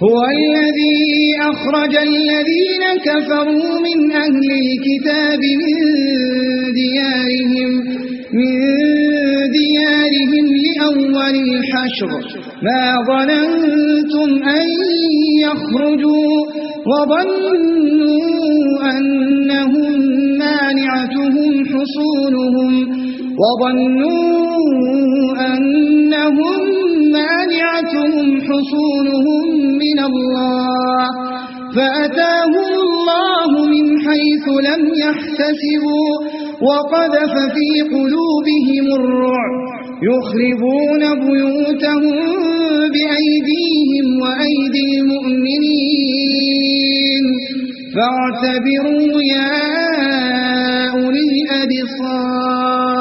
هو الذي أخرج الذين كفروا من أهل الكتاب من ديارهم لأول الحشر ما ظننتم أن يخرجوا وظنوا أنهم مانعتهم حصونهم من الله فأتاهم الله من حيث لم يحتسبوا وقذف في قلوبهم الرعب يخربون بيوتهم بأيديهم وأيدي المؤمنين فاعتبروا يا أولي الأبصار